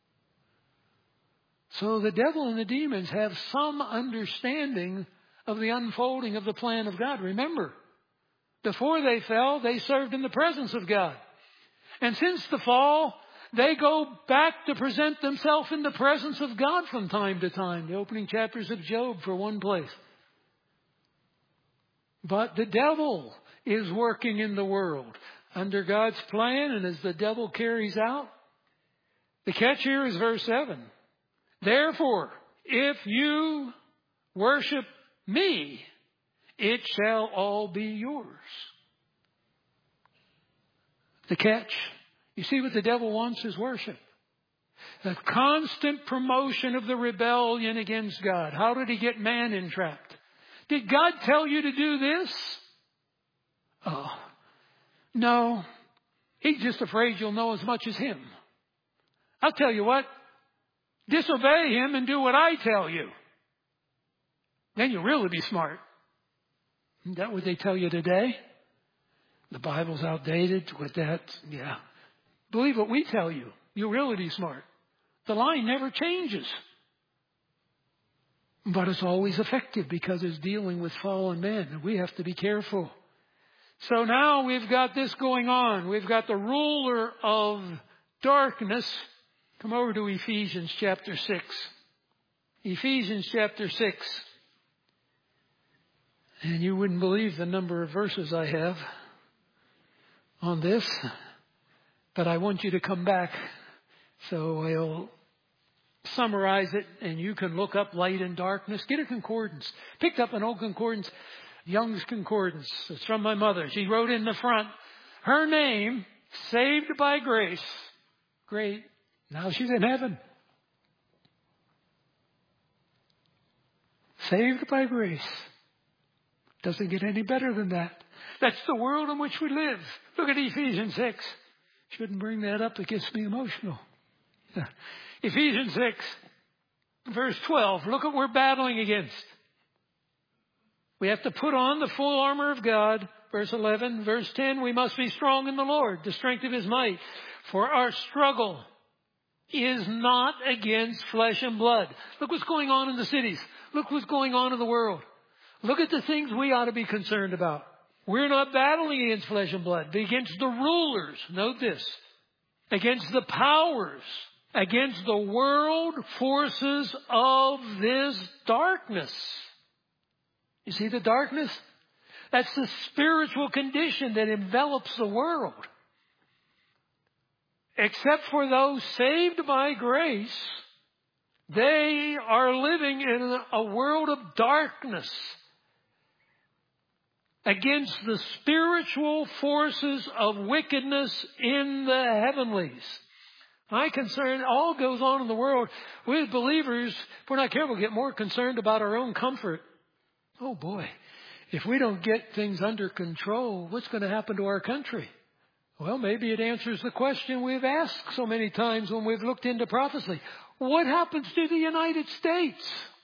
So the devil and the demons have some understanding of the unfolding of the plan of God. Remember, before they fell, they served in the presence of God. And since the fall, they go back to present themselves in the presence of God from time to time. The opening chapters of Job for one place. But the devil is working in the world under God's plan, and as the devil carries out. The catch here is verse 7. Therefore, if you worship me, it shall all be yours. The catch. You see what the devil wants is worship. The constant promotion of the rebellion against God. How did he get man entrapped? Did God tell you to do this? Oh, no. He's just afraid you'll know as much as him. I'll tell you what. Disobey him and do what I tell you. Then you'll really be smart. Isn't that what they tell you today? The Bible's outdated with that. Yeah. Believe what we tell you. You'll really be smart. The line never changes. But it's always effective because it's dealing with fallen men. And we have to be careful. So now we've got this going on. We've got the ruler of darkness. Come over to Ephesians chapter 6. Ephesians chapter 6. And you wouldn't believe the number of verses I have on this. But I want you to come back. So I'll summarize it, and you can look up light and darkness. Get a concordance. Picked up an old concordance, Young's Concordance. It's from my mother. She wrote in the front, her name, saved by grace. Great. Now she's in heaven. Saved by grace. Doesn't get any better than that. That's the world in which we live. Look at Ephesians 6. Shouldn't bring that up. It gets me emotional. Ephesians 6, verse 12. Look what we're battling against. We have to put on the full armor of God. Verse 11. Verse 10. We must be strong in the Lord, the strength of his might. For our struggle is not against flesh and blood. Look what's going on in the cities. Look what's going on in the world. Look at the things we ought to be concerned about. We're not battling against flesh and blood, but against the rulers. Note this. Against the powers. Against the world forces of this darkness. You see the darkness? That's the spiritual condition that envelops the world. Except for those saved by grace, they are living in a world of darkness against the spiritual forces of wickedness in the heavenlies. My concern, all goes on in the world. We as believers, if we're not careful, get more concerned about our own comfort. Oh boy, if we don't get things under control, what's going to happen to our country? Well, maybe it answers the question we've asked so many times when we've looked into prophecy. What happens to the United States?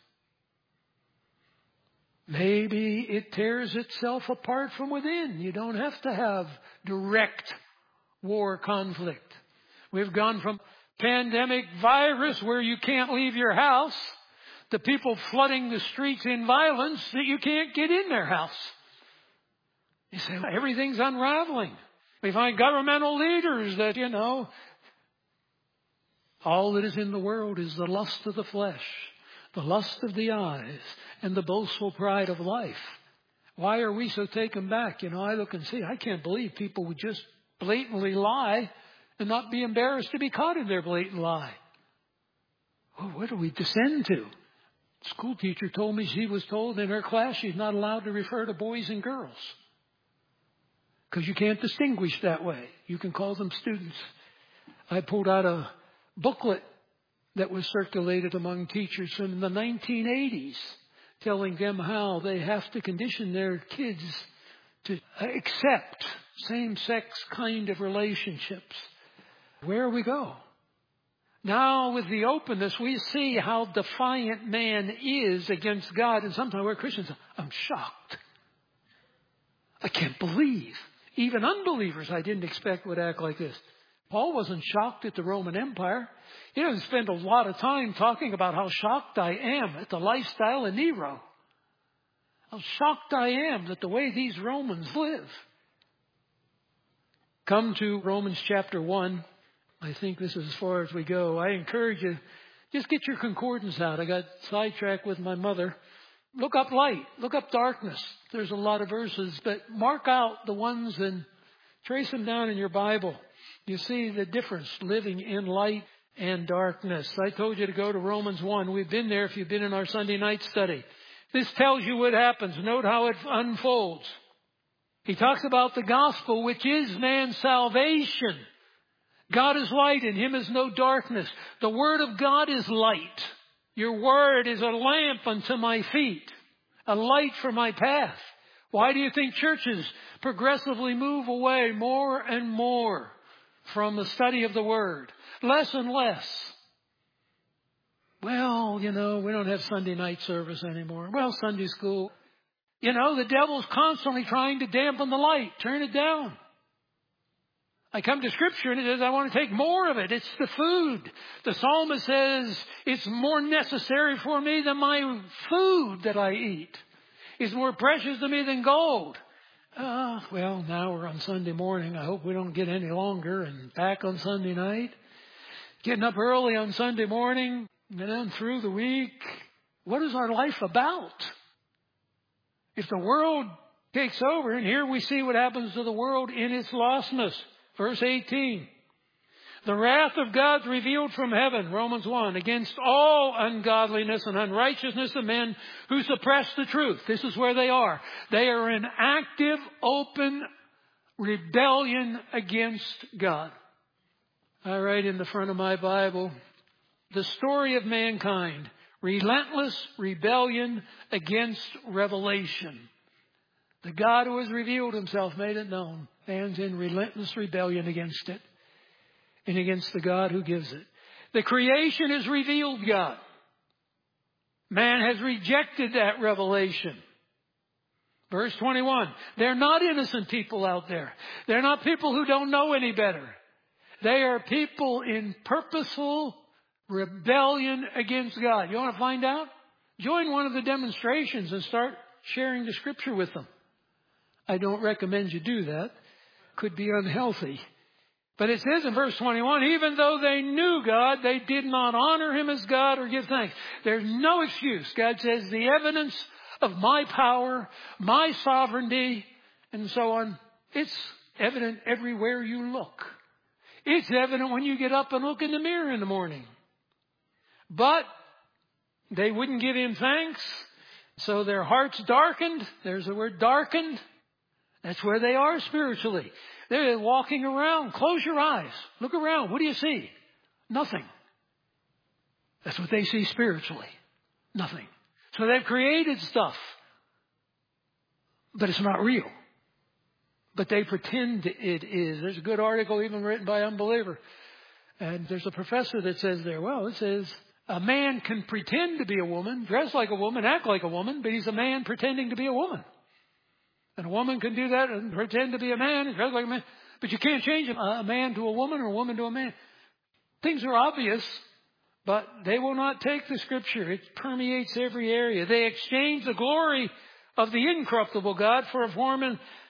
Maybe it tears itself apart from within. You don't have to have direct war conflict. We've gone from pandemic virus where you can't leave your house to people flooding the streets in violence that you can't get in their house. You say, well, everything's unraveling. We find governmental leaders that, all that is in the world is the lust of the flesh, the lust of the eyes, and the boastful pride of life. Why are we so taken back? I look and see, I can't believe people would just blatantly lie and not be embarrassed to be caught in their blatant lie. Well, what do we descend to? A school teacher told me she was told in her class she's not allowed to refer to boys and girls because you can't distinguish that way. You can call them students. I pulled out a booklet that was circulated among teachers from the 1980s telling them how they have to condition their kids to accept same-sex kind of relationships. Where we go? Now, with the openness, we see how defiant man is against God. And sometimes we're Christians. I'm shocked. I can't believe. Even unbelievers I didn't expect would act like this. Paul wasn't shocked at the Roman Empire. He doesn't spend a lot of time talking about how shocked I am at the lifestyle of Nero. How shocked I am at the way these Romans live. Come to Romans chapter 1. I think this is as far as we go. I encourage you, just get your concordance out. I got sidetracked with my mother. Look up light. Look up darkness. There's a lot of verses, but mark out the ones and trace them down in your Bible. You see the difference living in light and darkness. I told you to go to Romans 1. We've been there if you've been in our Sunday night study. This tells you what happens. Note how it unfolds. He talks about the gospel, which is man's salvation. God is light, in him is no darkness. The word of God is light. Your word is a lamp unto my feet, a light for my path. Why do you think churches progressively move away more and more from the study of the word? Less and less. Well, we don't have Sunday night service anymore. Well, Sunday school. The devil's constantly trying to dampen the light. Turn it down. I come to Scripture and it says, I want to take more of it. It's the food. The psalmist says, it's more necessary for me than my food that I eat. It's more precious to me than gold. Well, now we're on Sunday morning. I hope we don't get any longer and back on Sunday night. Getting up early on Sunday morning and then through the week. What is our life about? If the world takes over, and here we see what happens to the world in its lostness. Verse 18, the wrath of God revealed from heaven, Romans 1, against all ungodliness and unrighteousness of men who suppress the truth. This is where they are. They are in active, open rebellion against God. I write in the front of my Bible, the story of mankind, relentless rebellion against revelation. The God who has revealed himself, made it known, stands in relentless rebellion against it and against the God who gives it. The creation has revealed God. Man has rejected that revelation. Verse 21, they're not innocent people out there. They're not people who don't know any better. They are people in purposeful rebellion against God. You want to find out? Join one of the demonstrations and start sharing the Scripture with them. I don't recommend you do that. Could be unhealthy. But it says in verse 21, even though they knew God, they did not honor him as God or give thanks. There's no excuse. God says the evidence of my power, my sovereignty, and so on, it's evident everywhere you look. It's evident when you get up and look in the mirror in the morning. But they wouldn't give him thanks, so their hearts darkened. There's the word darkened. That's where they are spiritually. They're walking around. Close your eyes. Look around. What do you see? Nothing. That's what they see spiritually. Nothing. So they've created stuff. But it's not real. But they pretend it is. There's a good article even written by an unbeliever. And there's a professor that says there, well, it says, a man can pretend to be a woman, dress like a woman, act like a woman, but he's a man pretending to be a woman. And a woman can do that and pretend to be a man and dress like a man. But you can't change a man to a woman or a woman to a man. Things are obvious, but they will not take the Scripture. It permeates every area. They exchange the glory of the incorruptible God for a form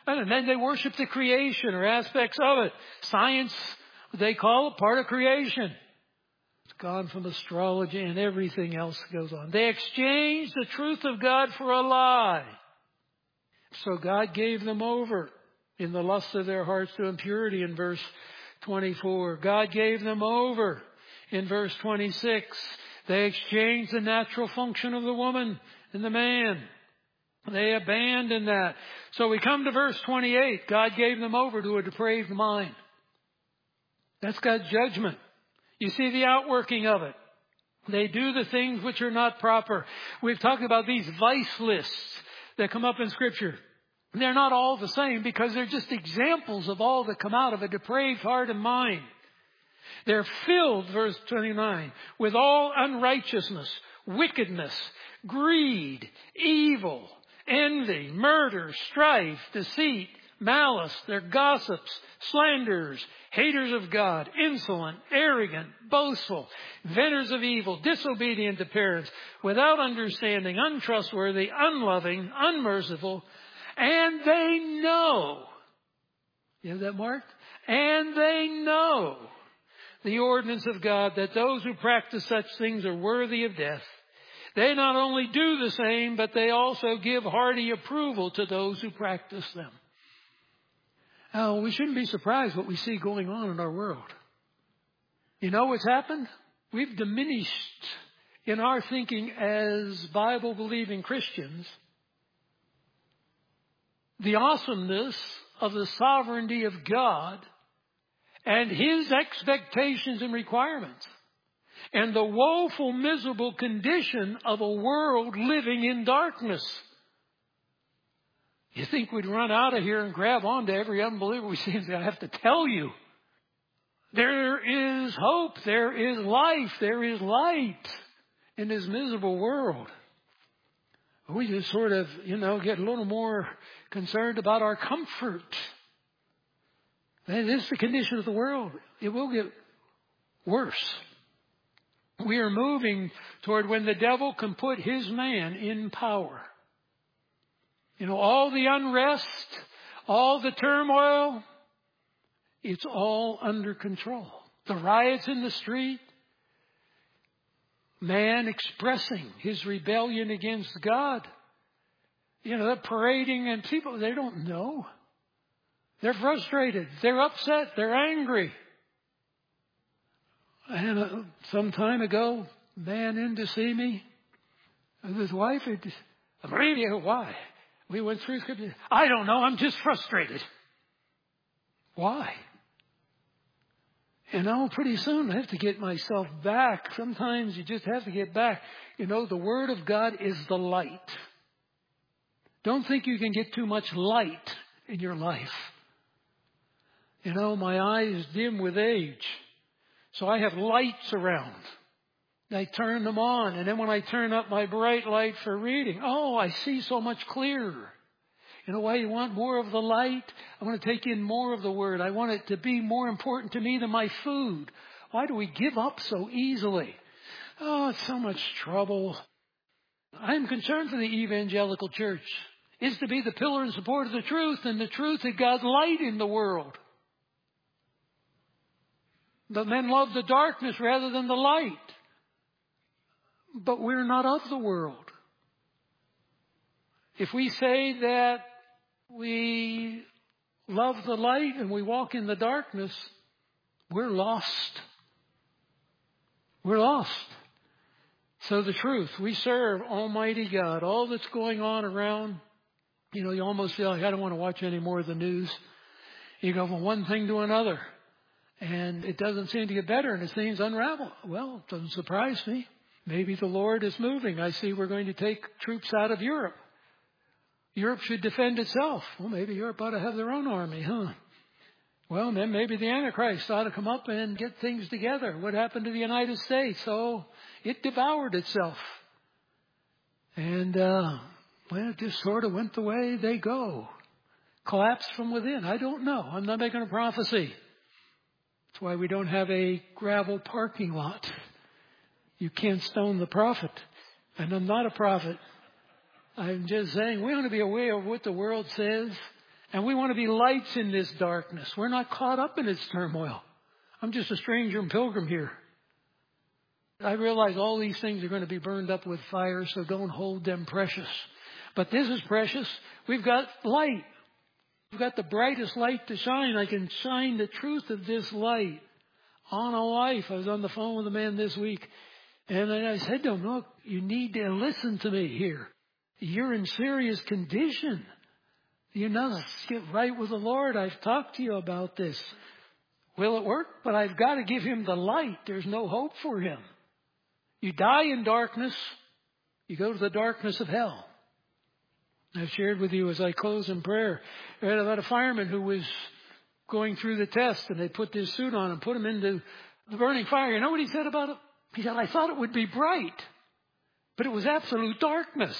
And then they worship the creation or aspects of it. Science, they call it part of creation. It's gone from astrology and everything else goes on. They exchange the truth of God for a lie. So God gave them over in the lust of their hearts to impurity in verse 24. God gave them over in verse 26. They exchanged the natural function of the woman and the man. They abandoned that. So we come to verse 28. God gave them over to a depraved mind. That's God's judgment. You see the outworking of it. They do the things which are not proper. We've talked about these vice lists that come up in Scripture. They're not all the same because they're just examples of all that come out of a depraved heart and mind. They're filled, verse 29, with all unrighteousness, wickedness, greed, evil, envy, murder, strife, deceit, malice. They're gossips, slanderers, haters of God, insolent, arrogant, boastful, inventors of evil, disobedient to parents, without understanding, untrustworthy, unloving, unmerciful. And they know. You have that marked? And they know the ordinance of God, that those who practice such things are worthy of death. They not only do the same, but they also give hearty approval to those who practice them. Now, we shouldn't be surprised what we see going on in our world. You know what's happened? We've diminished in our thinking as Bible-believing Christians the awesomeness of the sovereignty of God and His expectations and requirements, and the woeful, miserable condition of a world living in darkness. You think we'd run out of here and grab onto every unbeliever we see and say, I have to tell you, there is hope, there is life, there is light in this miserable world. We just sort of, get a little more concerned about our comfort. That is the condition of the world. It will get worse. We are moving toward when the devil can put his man in power. All the unrest, all the turmoil, it's all under control. The riots in the street, man expressing his rebellion against God. They're parading and people, they don't know. They're frustrated. They're upset. They're angry. And some time ago, a man in to see me with his wife. Why? We went through Scripture. I don't know. I'm just frustrated. Why? Pretty soon I have to get myself back. Sometimes you just have to get back. The Word of God is the light. Don't think you can get too much light in your life. My eye is dim with age. So I have lights around. I turn them on. And then when I turn up my bright light for reading, I see so much clearer. You know why you want more of the light? I want to take in more of the Word. I want it to be more important to me than my food. Why do we give up so easily? It's so much trouble. I'm concerned for the evangelical church. It's to be the pillar and support of the truth, and the truth is God's light in the world. But men love the darkness rather than the light. But we're not of the world. If we say that we love the light and we walk in the darkness, we're lost. We're lost. So the truth, we serve Almighty God. All that's going on around, you almost feel like I don't want to watch any more of the news. You go from one thing to another. And it doesn't seem to get better, and it seems unravel. Well, it doesn't surprise me. Maybe the Lord is moving. I see we're going to take troops out of Europe. Europe should defend itself. Well, maybe Europe ought to have their own army, huh? Well, then maybe the Antichrist ought to come up and get things together. What happened to the United States? It devoured itself. And, it just sort of went the way they go. Collapsed from within. I don't know. I'm not making a prophecy. That's why we don't have a gravel parking lot. You can't stone the prophet. And I'm not a prophet. I'm just saying we ought to be aware of what the world says And we want to be lights in this darkness. We're not caught up in its turmoil. I'm just a stranger and pilgrim here. I realize all these things are going to be burned up with fire, so don't hold them precious. But this is precious. We've got light. We've got the brightest light to shine. I can shine the truth of this light on a life. I was on the phone with a man this week, and I said to him, look, you need to listen to me here. You're in serious condition. You know, get right with the Lord. I've talked to you about this. Will it work? But I've got to give him the light. There's no hope for him. You die in darkness, you go to the darkness of hell. I've shared with you as I close in prayer, I read about a fireman who was going through the test, and they put this suit on and put him into the burning fire. You know what he said about it? He said, I thought it would be bright, but it was absolute darkness.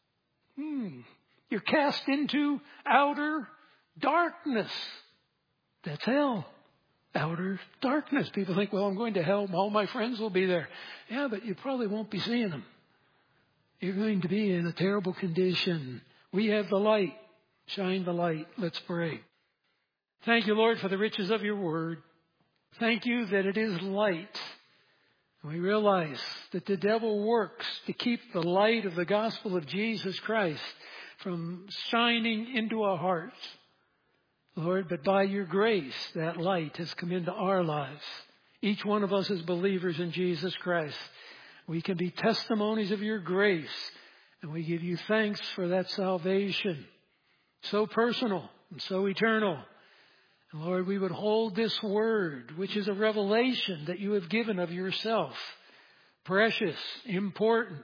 You're cast into outer darkness. That's hell. Outer darkness. People think, well, I'm going to hell. All my friends will be there. Yeah, but you probably won't be seeing them. You're going to be in a terrible condition. We have the light. Shine the light. Let's pray. Thank you, Lord, for the riches of your word. Thank you that it is light. We realize that the devil works to keep the light of the gospel of Jesus Christ from shining into our hearts. Lord, but by your grace, that light has come into our lives. Each one of us is believers in Jesus Christ. We can be testimonies of your grace, and we give you thanks for that salvation. So personal and so eternal. And Lord, we would hold this word, which is a revelation that you have given of yourself, precious, important.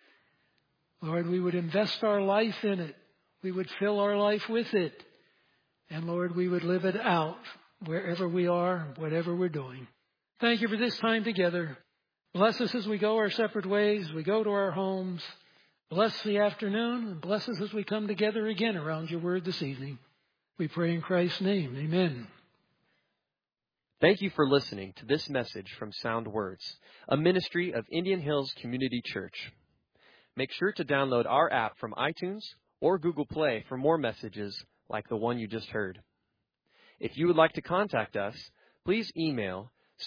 Lord, we would invest our life in it. We would fill our life with it. And Lord, we would live it out wherever we are, whatever we're doing. Thank you for this time together. Bless us as we go our separate ways. We go to our homes. Bless the afternoon and bless us as we come together again around your word this evening. We pray in Christ's name. Amen. Thank you for listening to this message from Sound Words, a ministry of Indian Hills Community Church. Make sure to download our app from iTunes or Google Play for more messages like the one you just heard. If you would like to contact us, please email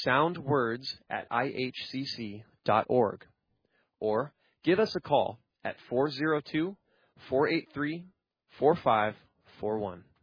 soundwords@ihcc.org or give us a call at 402-483-4541.